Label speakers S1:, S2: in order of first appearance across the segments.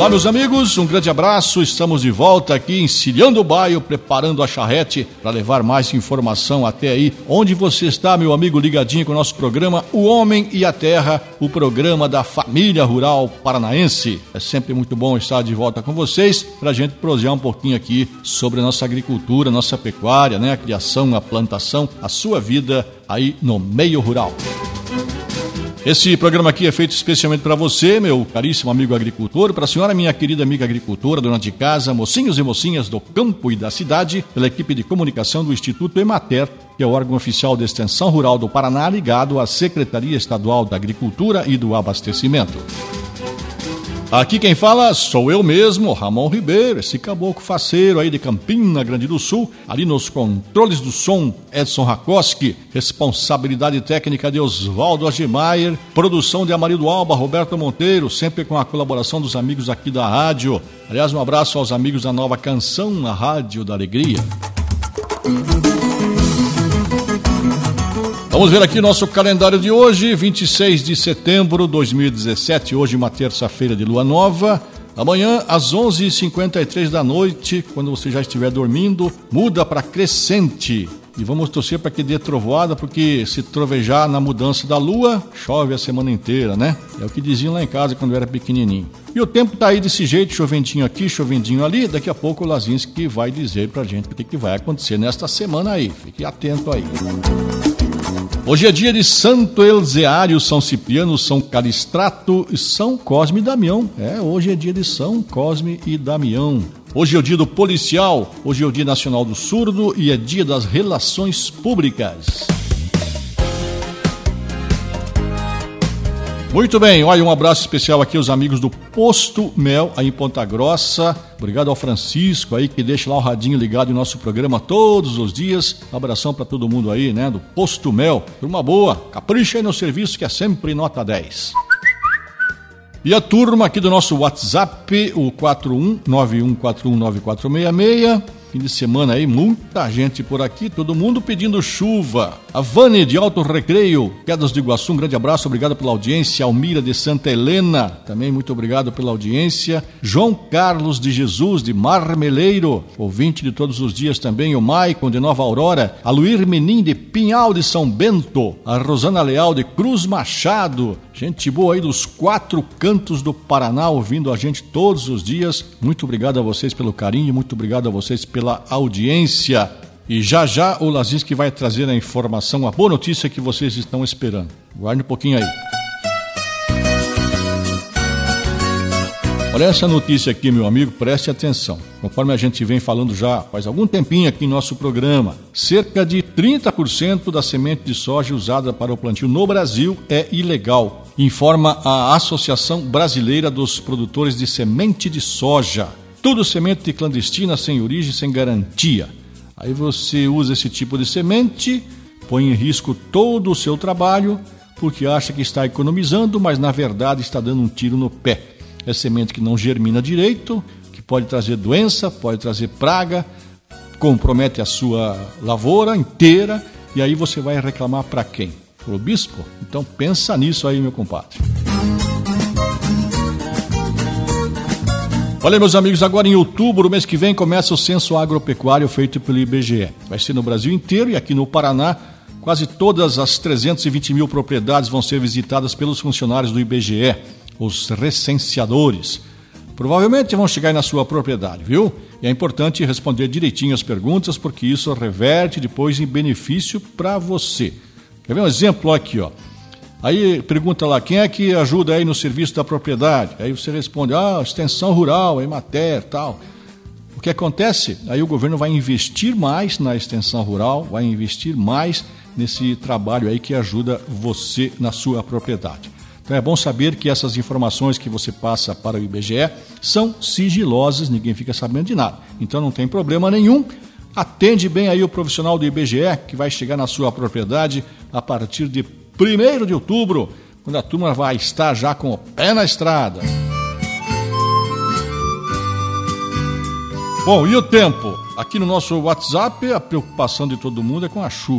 S1: Olá, meus amigos, um grande abraço. Estamos de volta aqui encilhando o baio, preparando a charrete para levar mais informação até aí onde você está, meu amigo, ligadinho com o nosso programa O Homem e a Terra, o programa da família rural paranaense. É sempre muito bom estar de volta com vocês para a gente prosear um pouquinho aqui sobre a nossa agricultura, nossa pecuária, né? A criação, a plantação, a sua vida aí no meio rural. Esse programa aqui é feito especialmente para você, meu caríssimo amigo agricultor, para a senhora, minha querida amiga agricultora, dona de casa, mocinhos e mocinhas do campo e da cidade, pela equipe de comunicação do Instituto Emater, que é o órgão oficial de extensão rural do Paraná, ligado à Secretaria Estadual da Agricultura e do Abastecimento. Aqui quem fala sou eu mesmo, Ramon Ribeiro, esse caboclo faceiro aí de Campina Grande do Sul, ali nos controles do som, Edson Rakoski, responsabilidade técnica de Oswaldo Agemeyer, produção de Amarildo Alba, Roberto Monteiro, sempre com a colaboração dos amigos aqui da rádio. Aliás, um abraço aos amigos da Nova Canção, na Rádio da Alegria. Vamos ver aqui nosso calendário de hoje, 26 de setembro de 2017, hoje uma terça-feira de lua nova. Amanhã, às 11h53 da noite, quando você já estiver dormindo, muda para crescente. E vamos torcer para que dê trovoada, porque se trovejar na mudança da lua, chove a semana inteira, né? É o que diziam lá em casa quando eu era pequenininho. E o tempo tá aí desse jeito, chovendinho aqui, chovendinho ali. Daqui a pouco o Lazinski vai dizer pra gente o que vai acontecer nesta semana aí. Fique atento aí. Hoje é dia de Santo Elzeário, São Cipriano, São Calistrato e São Cosme e Damião. Hoje é dia de São Cosme e Damião. Hoje é o dia do policial, hoje é o dia nacional do surdo e é dia das relações públicas. Muito bem, olha, um abraço especial aqui aos amigos do Posto Mel, aí em Ponta Grossa. Obrigado ao Francisco aí, que deixa lá o radinho ligado em nosso programa todos os dias. Um abração para todo mundo aí, né, do Posto Mel. Turma boa, capricha aí no serviço que é sempre nota 10. E a turma aqui do nosso WhatsApp, o 4191419466. Fim de semana aí, muita gente por aqui, todo mundo pedindo chuva. A Vânia de Alto Recreio, Quedas do Iguaçu, um grande abraço, obrigado pela audiência. Almira de Santa Helena, também muito obrigado pela audiência. João Carlos de Jesus, de Marmeleiro, ouvinte de todos os dias também. O Maicon de Nova Aurora. A Luir Menin de Pinhal de São Bento. A Rosana Leal de Cruz Machado. Gente boa aí dos 4 cantos do Paraná, ouvindo a gente todos os dias. Muito obrigado a vocês pelo carinho, muito obrigado a vocês pela audiência. E já já o Lazinski vai trazer a informação, a boa notícia que vocês estão esperando. Guarde um pouquinho aí. Olha essa notícia aqui, meu amigo, preste atenção. Conforme a gente vem falando já faz algum tempinho aqui em nosso programa, cerca de 30% da semente de soja usada para o plantio no Brasil é ilegal, informa a Associação Brasileira dos Produtores de Semente de Soja. Tudo semente clandestina, sem origem, sem garantia. Aí você usa esse tipo de semente, põe em risco todo o seu trabalho, porque acha que está economizando, mas na verdade está dando um tiro no pé. É semente que não germina direito, que pode trazer doença, pode trazer praga, compromete a sua lavoura inteira, e aí você vai reclamar para quem? Para o bispo? Então pensa nisso aí, meu compadre. Olha, meus amigos, agora em outubro, mês que vem, começa o censo agropecuário feito pelo IBGE. Vai ser no Brasil inteiro e aqui no Paraná, quase todas as 320 mil propriedades vão ser visitadas pelos funcionários do IBGE, os recenseadores. Provavelmente vão chegar aí na sua propriedade, viu? E é importante responder direitinho as perguntas, porque isso reverte depois em benefício para você. Quer ver um exemplo aqui, ó? Aí pergunta lá, quem é que ajuda aí no serviço da propriedade? Aí você responde, extensão rural, Emater, tal. O que acontece? Aí o governo vai investir mais na extensão rural, vai investir mais nesse trabalho aí que ajuda você na sua propriedade. Então é bom saber que essas informações que você passa para o IBGE são sigilosas, ninguém fica sabendo de nada. Então não tem problema nenhum. Atende bem aí o profissional do IBGE que vai chegar na sua propriedade a partir de 1º de outubro, quando a turma vai estar já com o pé na estrada. Bom, e o tempo? Aqui no nosso WhatsApp, a preocupação de todo mundo é com a chuva.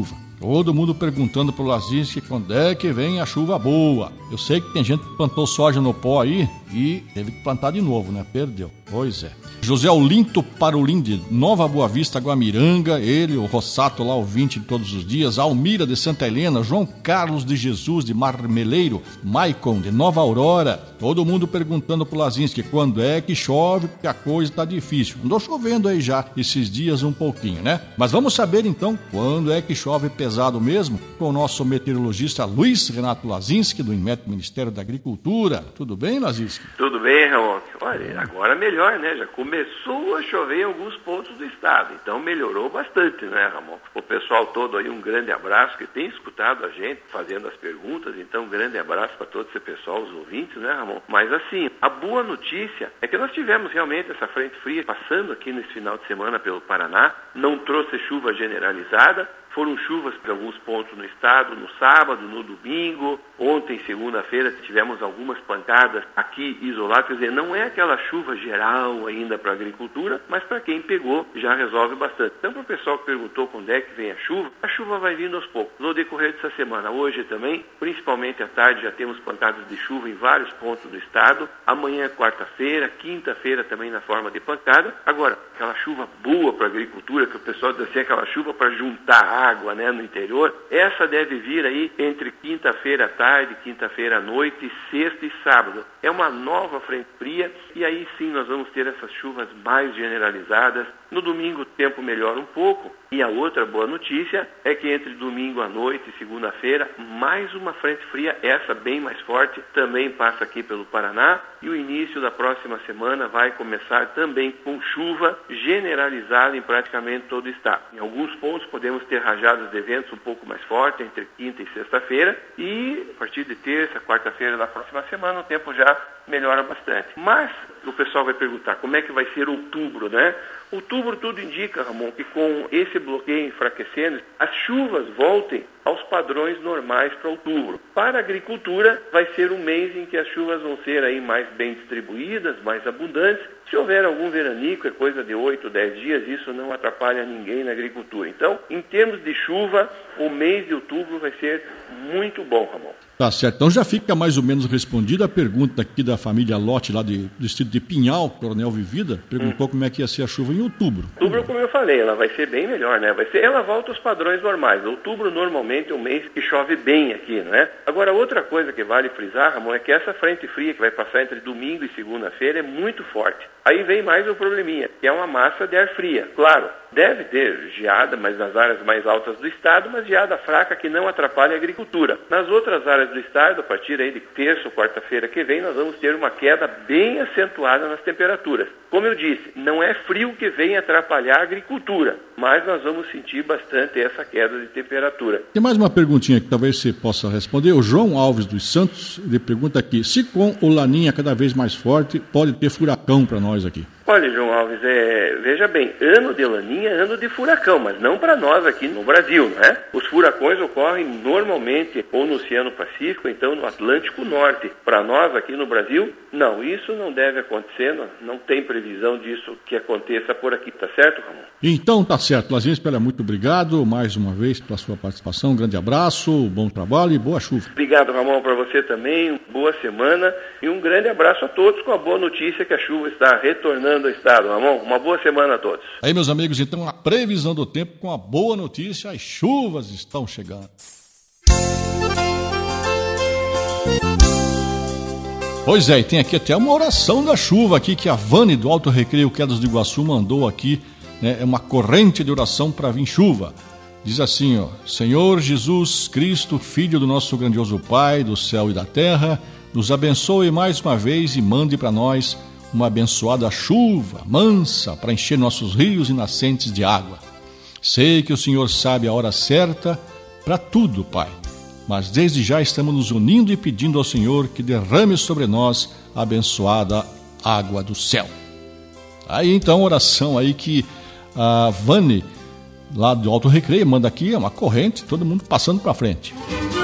S1: Todo mundo perguntando pro Lazinski quando é que vem a chuva boa. Eu sei que tem gente que plantou soja no pó aí e teve que plantar de novo, né? Perdeu. Pois é. José Olinto Parolim de Nova Boa Vista, Guamiranga, ele, o Rossato lá, ouvinte de todos os dias, Almira de Santa Helena, João Carlos de Jesus de Marmeleiro, Maicon de Nova Aurora, todo mundo perguntando pro Lazinski quando é que chove, porque a coisa tá difícil. Andou chovendo aí já esses dias um pouquinho, né? Mas vamos saber então quando é que chove pesado mesmo com o nosso meteorologista Luiz Renato Lazinski, do INMET Ministério da Agricultura. Tudo bem, Lazinski?
S2: Tudo bem, Ramon. Olha, agora melhor, né? Já começou a chover em alguns pontos do estado, então melhorou bastante, né, Ramon? O pessoal todo aí, um grande abraço, que tem escutado a gente fazendo as perguntas, então um grande abraço para todo esse pessoal, os ouvintes, né, Ramon? Mas assim, a boa notícia é que nós tivemos realmente essa frente fria passando aqui nesse final de semana pelo Paraná, não trouxe chuva generalizada, foram chuvas em alguns pontos no estado, no sábado, no domingo. Ontem, segunda-feira, tivemos algumas pancadas aqui isoladas. Quer dizer, não é aquela chuva geral ainda para a agricultura, mas para quem pegou já resolve bastante. Então, para o pessoal que perguntou quando é que vem a chuva vai vindo aos poucos. No decorrer dessa semana, hoje também, principalmente à tarde, já temos pancadas de chuva em vários pontos do estado. Amanhã, quarta-feira, quinta-feira também na forma de pancada. Agora, aquela chuva boa para a agricultura, que o pessoal diz assim, aquela chuva para juntar água, né, no interior, essa deve vir aí entre quinta-feira à tarde, quinta-feira à noite, sexta e sábado. É uma nova frente fria e aí sim nós vamos ter essas chuvas mais generalizadas. No domingo o tempo melhora um pouco e a outra boa notícia é que entre domingo à noite e segunda-feira, mais uma frente fria, essa bem mais forte, também passa aqui pelo Paraná e o início da próxima semana vai começar também com chuva generalizada em praticamente todo o estado. Em alguns pontos podemos ter rajadas de ventos um pouco mais fortes entre quinta e sexta-feira e a partir de terça, quarta-feira da próxima semana o tempo já melhora bastante. Mas o pessoal vai perguntar como é que vai ser outubro, né? Outubro tudo indica, Ramon, que com esse bloqueio enfraquecendo, as chuvas voltem aos padrões normais para outubro. Para a agricultura, vai ser um mês em que as chuvas vão ser aí mais bem distribuídas, mais abundantes. Se houver algum veranico, é coisa de 8, 10 dias, isso não atrapalha ninguém na agricultura. Então, em termos de chuva, o mês de outubro vai ser muito bom, Ramon.
S1: Tá certo. Então já fica mais ou menos respondida a pergunta aqui da família Lote, lá do distrito de Pinhal, Coronel Vivida, perguntou como é que ia ser a chuva em outubro.
S2: Outubro, como eu falei, ela vai ser bem melhor, né? Ela volta aos padrões normais. Outubro normalmente é um mês que chove bem aqui, né? Agora, outra coisa que vale frisar, Ramon, é que essa frente fria que vai passar entre domingo e segunda-feira é muito forte. Aí vem mais um probleminha, que é uma massa de ar fria. Claro, deve ter geada, mas nas áreas mais altas do estado, mas geada fraca que não atrapalha a agricultura. Nas outras áreas do estado, a partir aí de terça ou quarta-feira que vem, nós vamos ter uma queda bem acentuada nas temperaturas. Como eu disse, não é frio que vem atrapalhar a agricultura, mas nós vamos sentir bastante essa queda de temperatura.
S1: Tem mais uma perguntinha que talvez você possa responder. O João Alves dos Santos, ele pergunta aqui, se com o Laninha cada vez mais forte, pode ter furacão para nós aqui?
S2: Olha, João Alves, veja bem, ano de Laninha é ano de furacão, mas não para nós aqui no Brasil, né? Os furacões ocorrem normalmente ou no Oceano Pacífico, então no Atlântico Norte. Para nós aqui no Brasil, não, isso não deve acontecer, não tem previsão disso que aconteça por aqui, tá certo, Ramon?
S1: Então tá certo, Lazinho, espera, muito obrigado mais uma vez pela sua participação, um grande abraço, bom trabalho e boa chuva.
S2: Obrigado, Ramon, para você também, boa semana e um grande abraço a todos com a boa notícia que a chuva está retornando ao estado, Ramon. Uma boa semana a todos.
S1: Aí, meus amigos, então a previsão do tempo com a boa notícia, as chuvas estão chegando. Pois é, e tem aqui até uma oração da chuva aqui que a Vane do Alto Recreio Quedas do Iguaçu mandou aqui, né? É uma corrente de oração para vir chuva. Diz assim, ó: Senhor Jesus Cristo, Filho do nosso grandioso Pai do céu e da terra, nos abençoe mais uma vez e mande para nós uma abençoada chuva mansa para encher nossos rios e nascentes de água. Sei que o Senhor sabe a hora certa para tudo, Pai, mas desde já estamos nos unindo e pedindo ao Senhor que derrame sobre nós a abençoada água do céu. Aí então, oração aí que a Vane, lá do Alto Recreio, manda aqui, é uma corrente, todo mundo passando para frente.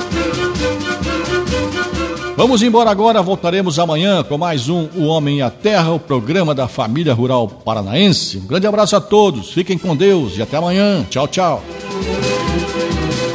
S1: Vamos embora agora, voltaremos amanhã com mais um O Homem e a Terra, o programa da família rural paranaense. Um grande abraço a todos, fiquem com Deus e até amanhã. Tchau, tchau.